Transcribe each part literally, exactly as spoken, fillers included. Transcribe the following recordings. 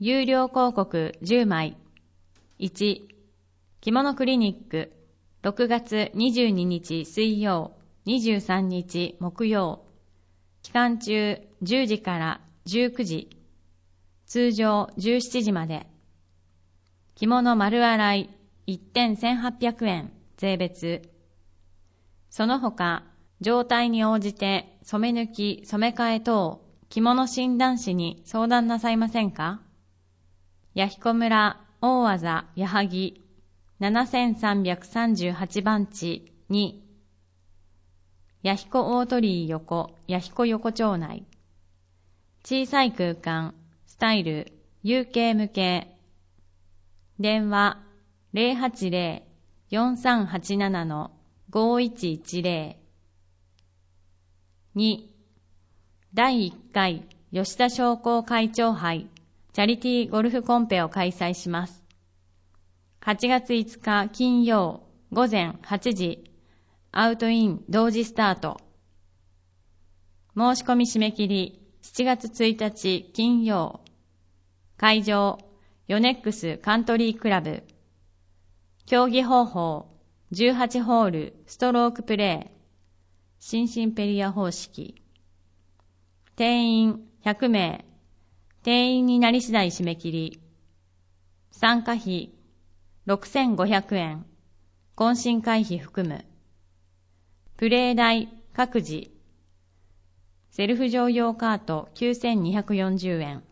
有料広告じゅうまい。いち、着物クリニック、ろくがつにじゅうににち水曜、にじゅうさんにち木曜。期間中じゅうじからじゅうくじ、通常じゅうしちじまで。着物丸洗いいってんせんはっぴゃくえん税別。その他、状態に応じて染め抜き、染め替え等、着物診断士に相談なさいませんか？弥彦村大技矢作ななさんさんはちばん地に、弥彦大鳥居横弥彦横丁内。小さい空間、スタイル、有形無形。電話 ゼロはちゼロ よんさんはちなな ごいちいちゼロ。に、だいいっかい吉田商工会長杯チャリティーゴルフコンペを開催します。はちがついつか金曜午前はちじ、アウトイン同時スタート。申し込み締め切りしちがつついたち金曜。会場ヨネックスカントリークラブ。競技方法じゅうはちホールストロークプレー。シンシンペリア方式。定員ひゃくめい。定員になり次第締め切り。参加費ろくせんごひゃくえん。懇親会費含む。プレー代各自。セルフ乗用カートきゅうせんにひゃくよんじゅうえん。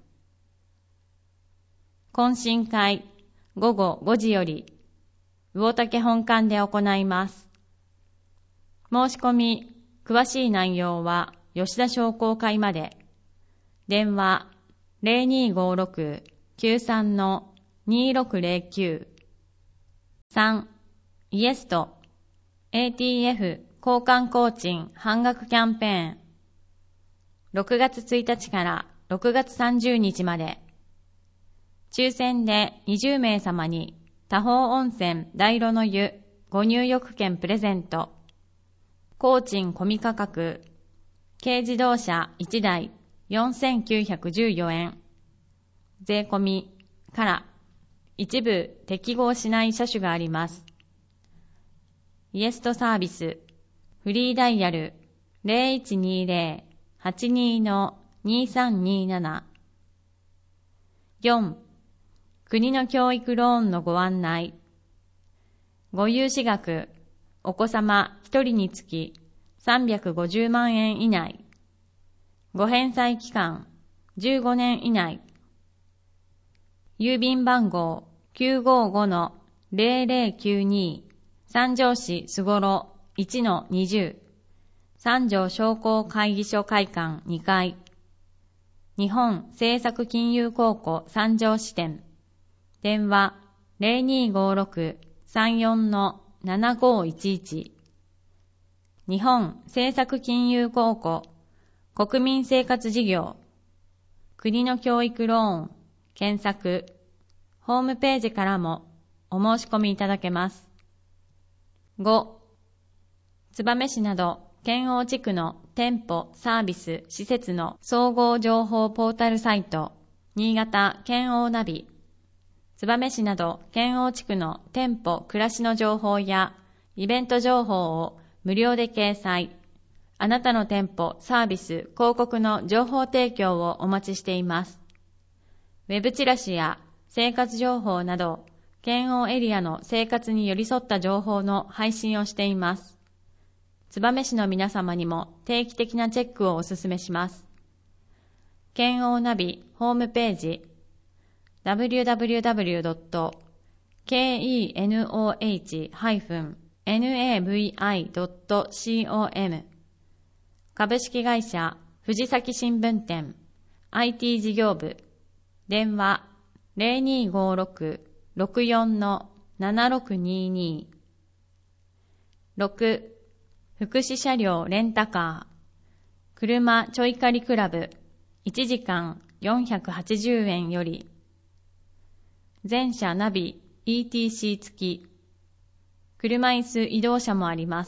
懇親会ごごごじより魚竹本館で行います。申し込み、詳しい内容は吉田商工会まで。電話ゼロにーごーろく きゅうさん にーろくゼロきゅう。さん、イエスト エーティーエフ 交換工賃半額キャンペーン。ろくがつついたちからろくがつさんじゅうにちまで。抽選でにじゅうめいさまに多宝温泉大炉の湯ご入浴券プレゼント。工賃込み価格。軽自動車いちだいよんせんきゅうひゃくじゅうよえん。税込みから一部適合しない車種があります。イエストサービス。フリーダイヤル ゼロいちにゼロ はちにー にーさんにーなな。よん、国の教育ローンのご案内。ご融資額、お子様ひとりにつきさんびゃくごじゅうまんえん以内。ご返済期間じゅうごねん以内。郵便番号 きゅうごーごのゼロゼロきゅうに 三条市すごろ いちのにじゅう。三条商工会議所会館にかい。日本政策金融公庫三条支店。電話ゼロにーごーろく さんよんのななごーいちいち。日本政策金融公庫国民生活事業。国の教育ローン検索。ホームページからもお申し込みいただけます。ご、燕市など県央地区の店舗、サービス、施設の総合情報ポータルサイト、新潟県央ナビ。燕市など県央地区の店舗、暮らしの情報やイベント情報を無料で掲載。あなたの店舗、サービス、広告の情報提供をお待ちしています。ウェブチラシや生活情報など、県央エリアの生活に寄り添った情報の配信をしています。燕市の皆様にも定期的なチェックをお勧めします。県央ナビホームページ ダブリューダブリューダブリュードットケーイーエヌオーエイチ ハイフン ナビ ドットコム 株式会社藤崎新聞店 アイティー 事業部。電話ゼロにーごーろく ろくよんのななろくにーにー。ろく、福祉車両レンタカー。車ちょい借りクラブいちじかんよんひゃくはちじゅうえんより。全車ナビ イーティーシー 付き。車椅子移動車もあります。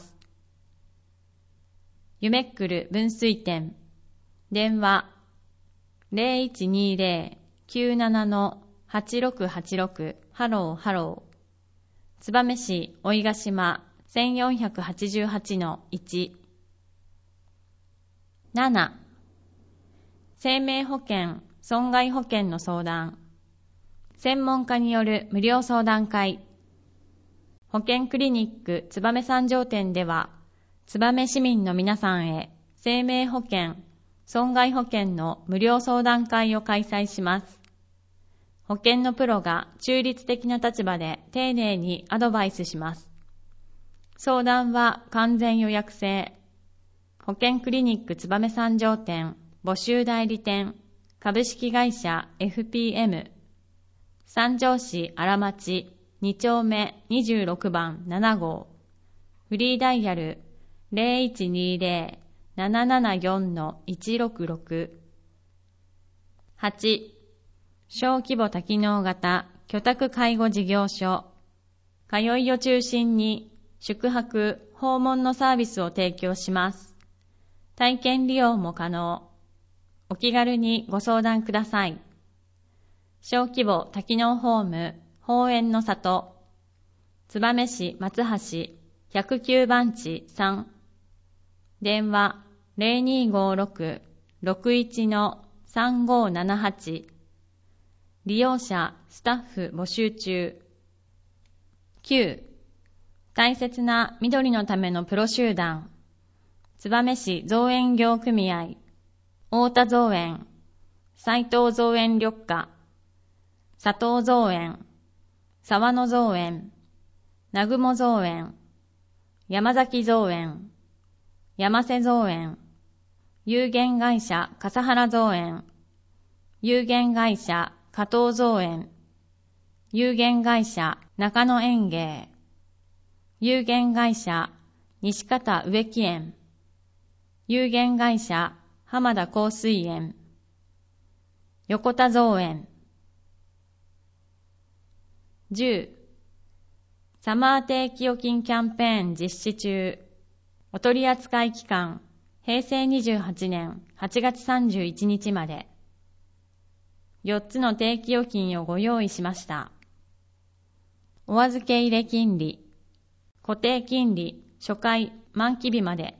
ゆめっくる分水店。電話ゼロいちにゼロきゅうななのはちろくはちろくハローハロー。燕市老ヶ島せんよんひゃくはちじゅうはちのいち。なな、生命保険、損害保険の相談。専門家による無料相談会。保険クリニック燕三条店では、燕市民の皆さんへ生命保険、損害保険の無料相談会を開催します。保険のプロが中立的な立場で丁寧にアドバイスします。相談は完全予約制。保険クリニック燕三条店募集代理店株式会社 エフピーエム 三条市荒町に丁目にじゅうろくばんなな号フリーダイヤル ゼロいちにゼロ ななななよんのいちろくろく。はち、小規模多機能型居宅介護事業所。通いを中心に宿泊、訪問のサービスを提供します。体験利用も可能。お気軽にご相談ください。小規模多機能ホーム、宝園の里。燕市松橋ひゃくきゅうばん地さん。電話ゼロにごろく ろくいちのさんごななはち。利用者、スタッフ募集中。きゅう、大切な緑のためのプロ集団。燕市造園業組合、太田造園、斉藤造園緑化、佐藤造園、沢野造園、南雲造園、山崎造園、山瀬造園、有限会社笠原造園、有限会社加藤造園、有限会社中野園芸、有限会社西方植木園、有限会社浜田香水園、横田造園。じゅう、サマー定期預金キャンペーン実施中。お取扱期間、へいせいにじゅうはちねんはちがつさんじゅういちにちまで。よっつの定期預金をご用意しました。お預け入れ金利、固定金利、初回、満期日まで。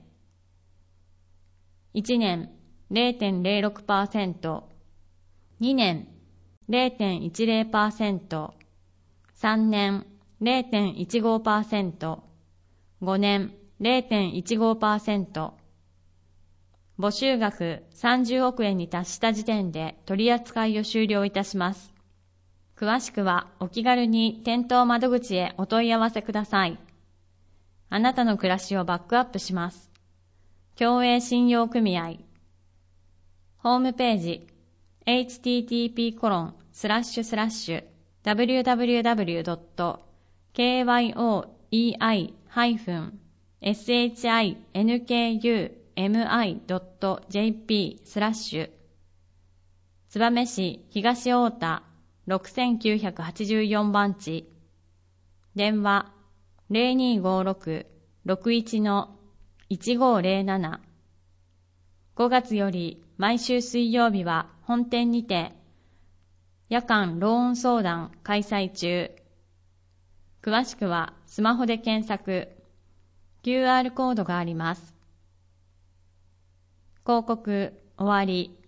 いちねん ゼロてんゼロろくパーセント、にねん ゼロてんいちゼロパーセント、さんねん ゼロてんいちごパーセント、ごねん ゼロてんいちごパーセント。募集額さんじゅうおくえんに達した時点で取り扱いを終了いたします。詳しくはお気軽に店頭窓口へお問い合わせください。あなたの暮らしをバックアップします。共栄信用組合。ホームページ エイチティーティーピーコロンスラッシュスラッシュダブリューダブリューダブリュードットケーワイオーイーアイハイフンエスエイチアイエヌケーユーエムアイドットジェーピー スラッシュ燕市東太田ろくせんきゅうひゃくはちじゅうよんばん地。電話ゼロにごろく ろくいちのいちごゼロなな。ごがつより毎週水曜日は本店にて夜間ローン相談開催中。詳しくはスマホで検索。キューアール コードがあります。広告終わり。